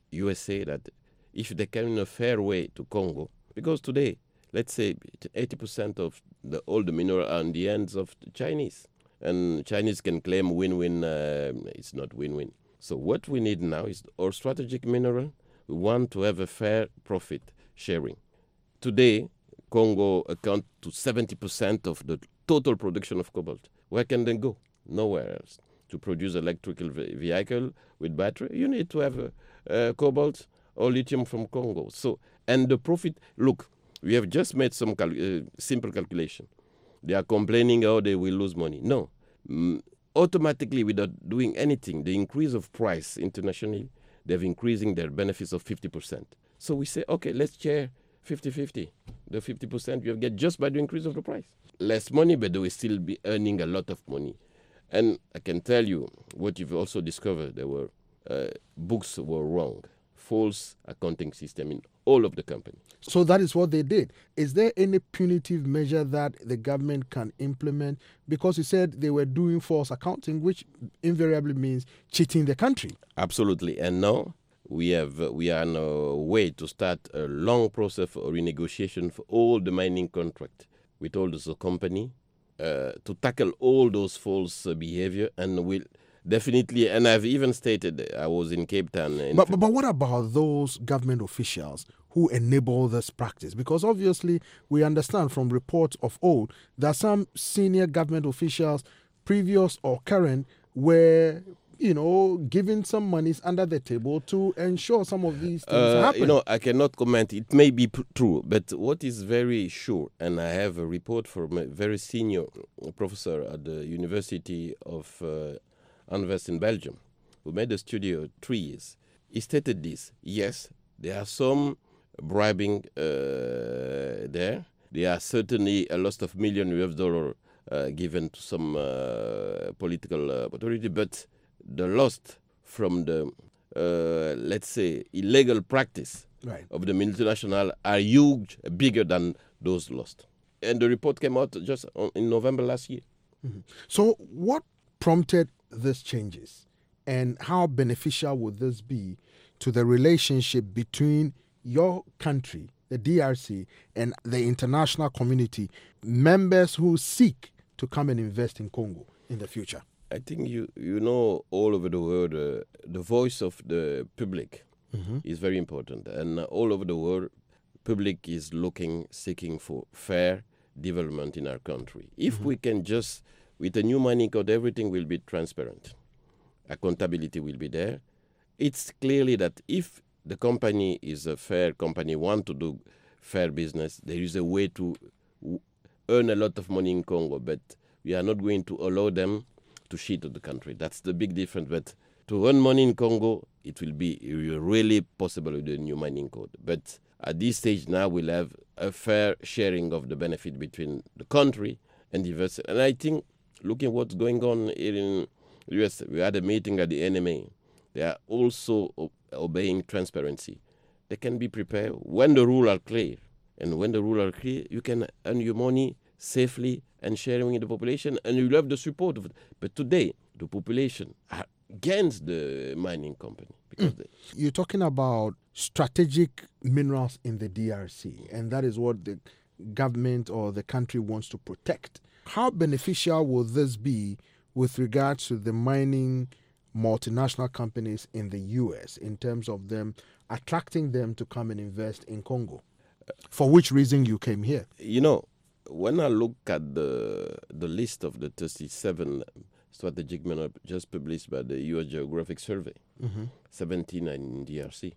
Speaker 18: USA that if they come in a fair way to Congo, because today, let's say 80% of all the mineral are in the hands of the Chinese. And Chinese can claim win-win. It's not win-win. So what we need now is our strategic mineral. We want to have a fair profit sharing. Today, Congo accounts to 70% of the total production of cobalt. Where can they go? Nowhere else. To produce electrical vehicle with battery, you need to have cobalt or lithium from Congo. So, and the profit, look, we have just made some simple calculation. They are complaining, oh, they will lose money. No. Automatically, without doing anything, the increase of price internationally, they're increasing their benefits of 50%. So we say, okay, let's share 50-50. The 50% you get just by the increase of the price. Less money, but they will still be earning a lot of money. And I can tell you what you've also discovered, there were books were wrong. False accounting system in all of the company.
Speaker 11: So that is what they did. Is there any punitive measure that the government can implement? Because you said they were doing false accounting, which invariably means cheating the country.
Speaker 18: Absolutely. And now we are on a way to start a long process for renegotiation for all the mining contract with all the company to tackle all those false behavior, and we'll definitely, and I've even stated, I was in Cape Town.
Speaker 11: But what about those government officials who enable this practice? Because obviously we understand from reports of old that some senior government officials, previous or current, were, giving some monies under the table to ensure some of these things happen.
Speaker 18: I cannot comment. It may be true, but what is very sure, and I have a report from a very senior professor at the University of Anvers in Belgium, who made a study of 3 years. He stated this: yes, there are some bribing there. There are certainly a loss of $1 million given to some political authority, but the loss from the, let's say, illegal practice of the multinational are huge, bigger than those lost. And the report came out just in November last year.
Speaker 11: Mm-hmm. So what prompted these changes, and how beneficial would this be to the relationship between your country, the DRC, and the international community, members who seek to come and invest in Congo in the future?
Speaker 18: I think you know all over the world, the voice of the public is very important. And all over the world, public is seeking for fair development in our country. If we can just, with a new mining code, everything will be transparent. Accountability will be there. It's clearly that if the company is a fair company, want to do fair business, there is a way to earn a lot of money in Congo, but we are not going to allow them to cheat the country. That's the big difference. But to earn money in Congo, it will be really possible with the new mining code. But at this stage now, we'll have a fair sharing of the benefit between the country and the investors. And I think, looking at what's going on here in the U.S., we had a meeting at the NMA. They are also obeying transparency. They can be prepared when the rules are clear. And when the rules are clear, you can earn your money safely and sharing with the population, and you have the support of it. But today, the population are against the mining company. Because
Speaker 11: You're talking about strategic minerals in the DRC, and that is what the government or the country wants to protect. How beneficial will this be with regards to the mining multinational companies in the U.S. in terms of them attracting them to come and invest in Congo? For which reason you came here?
Speaker 18: You know, when I look at the list of the 37 strategic minerals just published by the U.S. Geographic Survey, 17 are in DRC.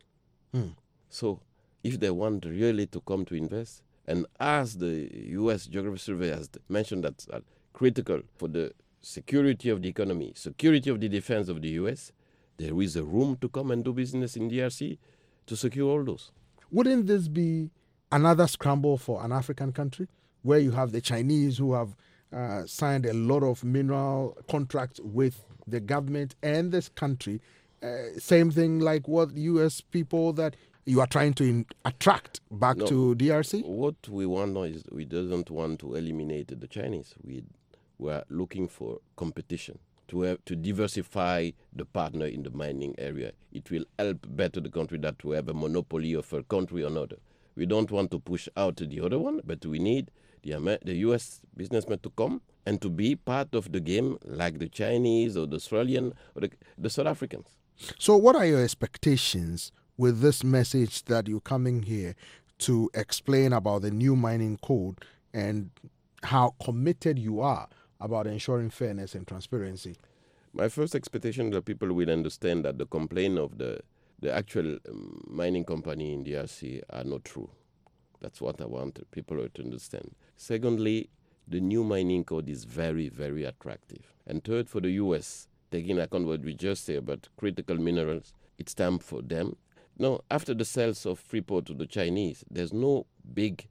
Speaker 18: So if they want really to come to invest, and as the U.S. Geographic Survey has mentioned that's critical for the security of the economy, security of the defense of the U.S., there is a room to come and do business in DRC to secure all those.
Speaker 11: Wouldn't this be another scramble for an African country where you have the Chinese who have signed a lot of mineral contracts with the government and this country? Same thing like what U.S. people that you are trying to attract back to DRC?
Speaker 18: What we want now is we don't want to eliminate the Chinese. We are looking for competition to diversify the partner in the mining area. It will help better the country that to have a monopoly of a country or another. We don't want to push out the other one, but we need the U.S. businessmen to come and to be part of the game like the Chinese or the Australian or the South Africans.
Speaker 11: So what are your expectations with this message that you're coming here to explain about the new mining code and how committed you are about ensuring fairness and transparency?
Speaker 18: My first expectation is that people will understand that the complaint of the actual mining company in DRC are not true. That's what I want people to understand. Secondly, the new mining code is very, very attractive. And third, for the U.S., taking account what we just said about critical minerals, it's time for them. Now, after the sales of Freeport to the Chinese, there's no big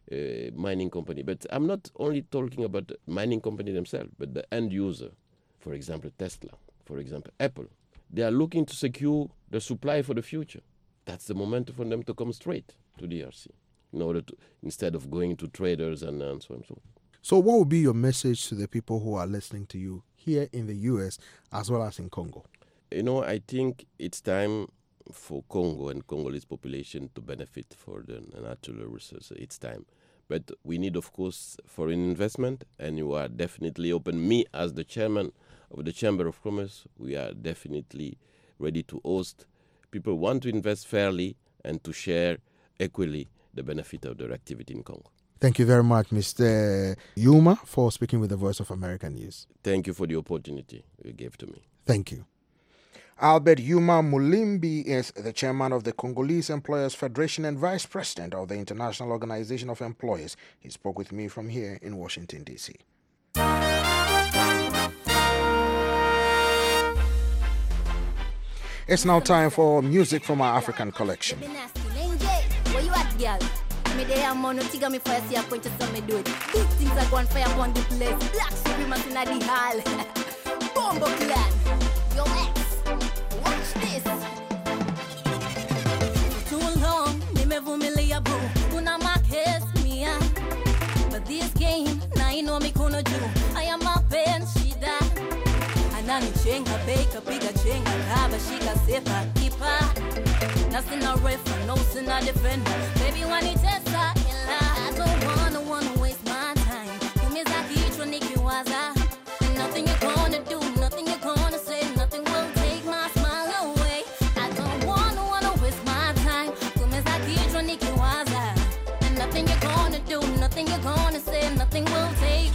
Speaker 18: mining company. But I'm not only talking about the mining company themselves, but the end user. For example, Tesla. For example, Apple. They are looking to secure the supply for the future. That's the moment for them to come straight to DRC in order to, instead of going to traders and so on and so on.
Speaker 11: So what would be your message to the people who are listening to you here in the U.S. as well as in Congo?
Speaker 18: You know, I think it's time for Congo and Congolese population to benefit for the natural resources. It's time. But we need, of course, foreign investment, and you are definitely open. Me, as the chairman of the Chamber of Commerce, we are definitely ready to host. People want to invest fairly and to share equally the benefit of their activity in Congo.
Speaker 11: Thank you very much, Mr. Yuma, for speaking with the Voice of America News.
Speaker 18: Thank you for the opportunity you gave to me.
Speaker 11: Thank you. Albert Yuma Mulimbi is the chairman of the Congolese Employers Federation and vice president of the International Organization of Employers. He spoke with me from here in Washington, D.C. It's now time for music from our African collection.
Speaker 19: Where you at, girl? Me there am on no tiga me fire see a point to some me do it. Big things are going fire upon the place. Black supremacy in the hall. Bombo clan. Yo ex, watch this. For too long, me vumilia boo. Una marques me but this game, now you know me gonna do. I am a pen, she that. Anani chenga bake a bigger chenga kaba shika sepa keeper. Nothing a ref, no sin a defender. Baby, when it test her in line, I don't wanna waste my time. You miss a key, Nicky was nothing you're gonna do, nothing you're gonna say, nothing will take my smile away. I don't wanna waste my time. You miss a key, Nicky was nothing you're gonna do, nothing you're gonna say, nothing will take.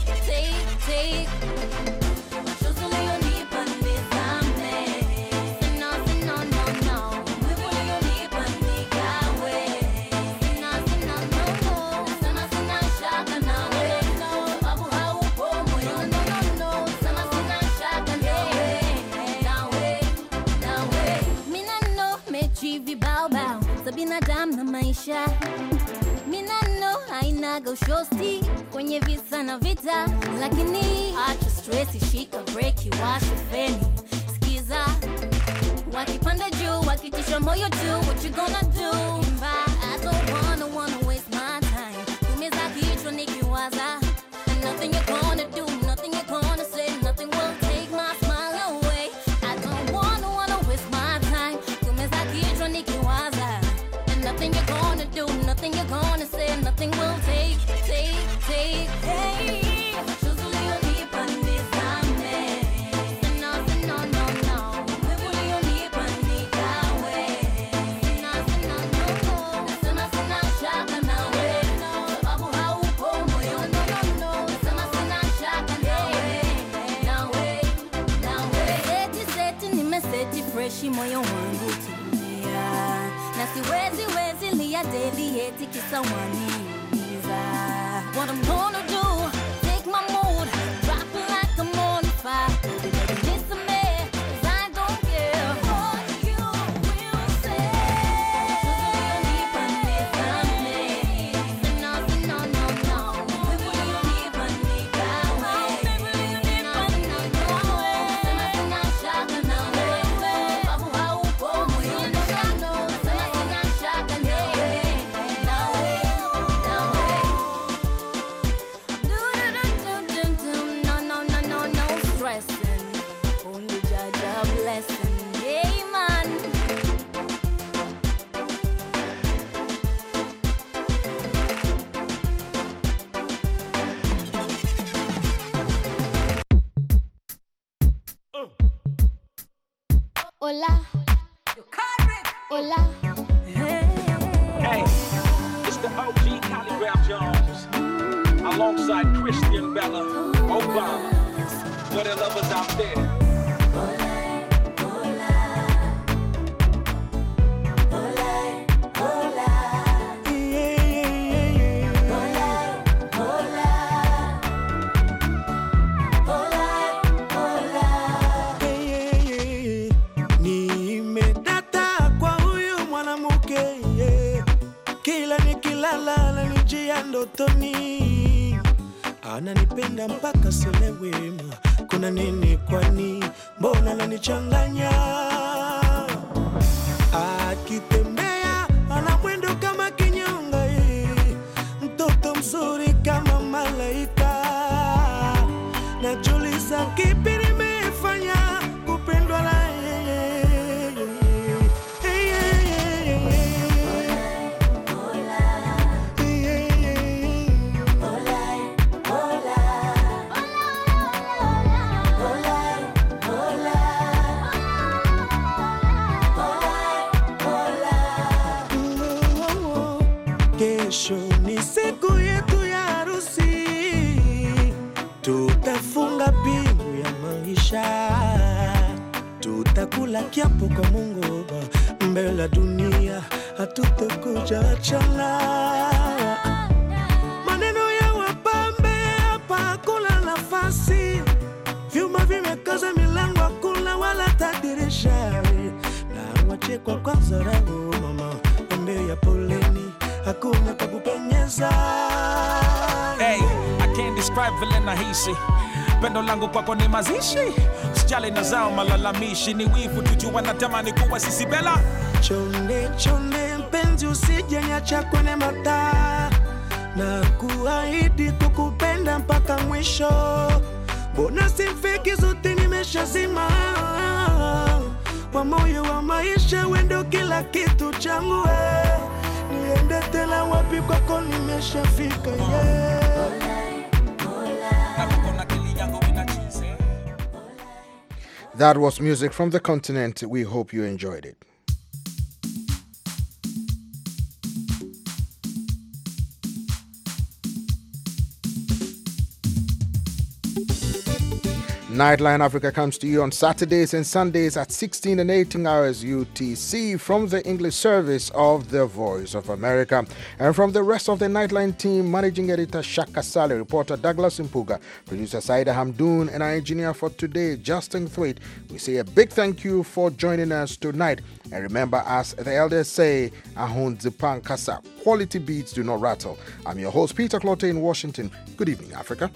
Speaker 19: Binadamu na maisha mina no haina go shosti kwenye visa na vita, lakini acha stress, shika break, washa feni, skiza wakipanda juu wakitisha moyo tu, what you gonna do? I don't wanna waste my time. Tumeza kichwa nikiwaza, nothing you're gonna do, nothing you're gonna say, nothing will take my smile away. I don't wanna waste my time. Tumeza kichwa nikiwaza, nothing you're gonna do, nothing you're gonna say, nothing will take. Hey, fresh moyo wangu tulia, na siwezi lia daily eti kisa waniza. What I'm gonna do, take my mood, drop it like I'm on fire. Listen me, 'cause I don't care what you will say. Hola. Hola.
Speaker 20: Hey, it's the OG Collie Rap Jones, alongside Christian Bella, Obama, for the lovers out there.
Speaker 21: Ndotoni ananipenda mpaka selewema, kuna nini kwani, mbona ananichanganya? Akitembea ana mwendo kama kinyonga, mtoto mzuri kama malaika. Najiuliza kipi nimefanya kupendwa na yeye. Kesho ni siku yetu ya harusi, tutafunga pingu ya maisha, tutakula kiapo kwa Mungu mbele dunia, hatutakuja achana. Maneno ya wapambe hapa kuna nafasi, vyuma vimekaza milango, hakuna wala tadirisha, na usije kwa dharau mama, ambia poleni, hakuna pa kupenyeza.
Speaker 20: Hey, I can't describe vile nahisi. Pendo langu kwako ni mazishi. Sijali na zao malalamishi, ni wivu tujua natamani kuwa sisi bela.
Speaker 21: Chonde chonde mpenzi usije niacha kwenye mataa, na kuahidi kukupenda mpaka mwisho. Mbona simfiki zote nimeshazima, kwa moyo wa maisha wendo kila kitu changu. Niende tena wapi kwako nimeshafika, yeah.
Speaker 11: That was music from the continent. We hope you enjoyed it. Nightline Africa comes to you on Saturdays and Sundays at 16 and 18 hours UTC from the English service of The Voice of America. And from the rest of the Nightline team, Managing Editor Shaka Saleh, reporter Douglas Impuga, producer Saida Hamdoon, and our engineer for today, Justin Thwaite, we say a big thank you for joining us tonight. And remember, as the elders say, Ahun Zipan Kasa, quality beats do not rattle. I'm your host, Peter Clotte in Washington. Good evening, Africa.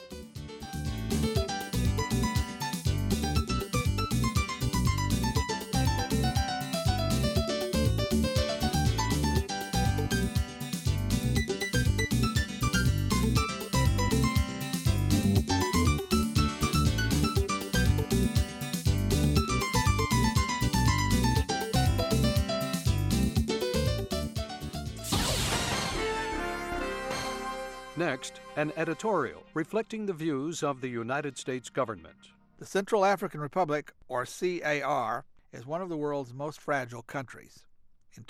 Speaker 1: Next, an editorial reflecting the views of the United States government.
Speaker 22: The Central African Republic, or CAR, is one of the world's most fragile countries. In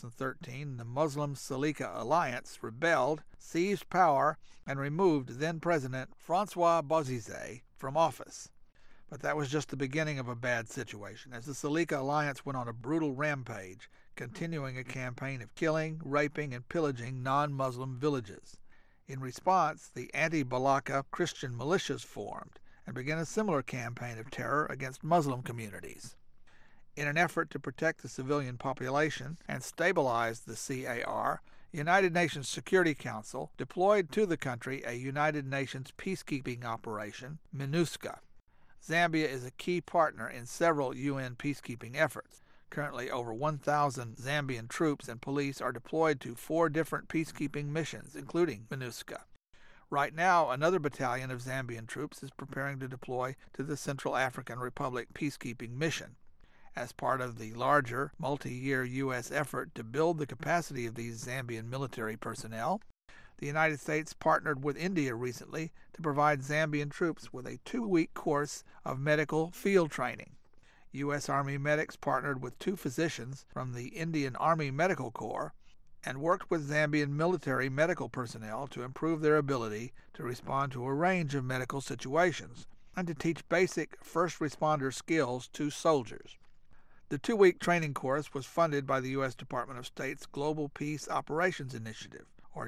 Speaker 22: 2013, the Muslim Salika Alliance rebelled, seized power, and removed then-President Francois Bozize from office. But that was just the beginning of a bad situation, as the Salika Alliance went on a brutal rampage, continuing a campaign of killing, raping, and pillaging non-Muslim villages. In response, the anti-Balaka Christian militias formed and began a similar campaign of terror against Muslim communities. In an effort to protect the civilian population and stabilize the CAR, the United Nations Security Council deployed to the country a United Nations peacekeeping operation, MINUSCA. Zambia is a key partner in several UN peacekeeping efforts. Currently, over 1,000 Zambian troops and police are deployed to 4 different peacekeeping missions, including MINUSCA. Right now, another battalion of Zambian troops is preparing to deploy to the Central African Republic peacekeeping mission. As part of the larger, multi-year U.S. effort to build the capacity of these Zambian military personnel, the United States partnered with India recently to provide Zambian troops with a 2-week course of medical field training. U.S. Army medics partnered with 2 physicians from the Indian Army Medical Corps and worked with Zambian military medical personnel to improve their ability to respond to a range of medical situations and to teach basic first responder skills to soldiers. The 2-week training course was funded by the U.S. Department of State's Global Peace Operations Initiative, or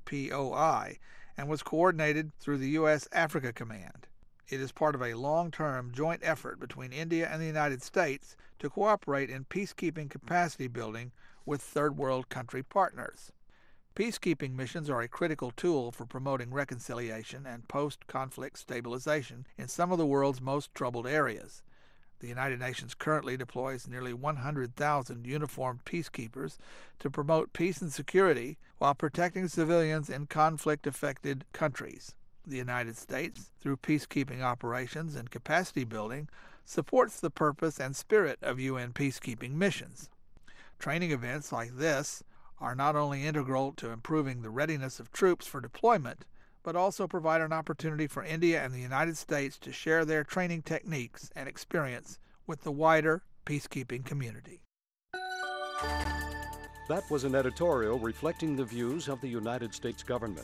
Speaker 22: GPOI, and was coordinated through the U.S. Africa Command. It is part of a long-term joint effort between India and the United States to cooperate in peacekeeping capacity building with third world country partners. Peacekeeping missions are a critical tool for promoting reconciliation and post-conflict stabilization in some of the world's most troubled areas. The United Nations currently deploys nearly 100,000 uniformed peacekeepers to promote peace and security while protecting civilians in conflict-affected countries. The United States, through peacekeeping operations and capacity building, supports the purpose and spirit of UN peacekeeping missions. Training events like this are not only integral to improving the readiness of troops for deployment, but also provide an opportunity for India and the United States to share their training techniques and experience with the wider peacekeeping community.
Speaker 1: That was an editorial reflecting the views of the United States government.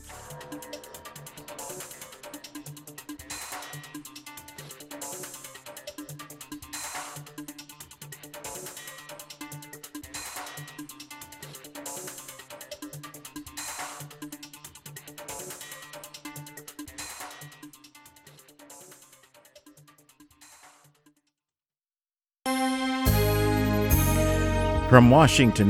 Speaker 2: From Washington,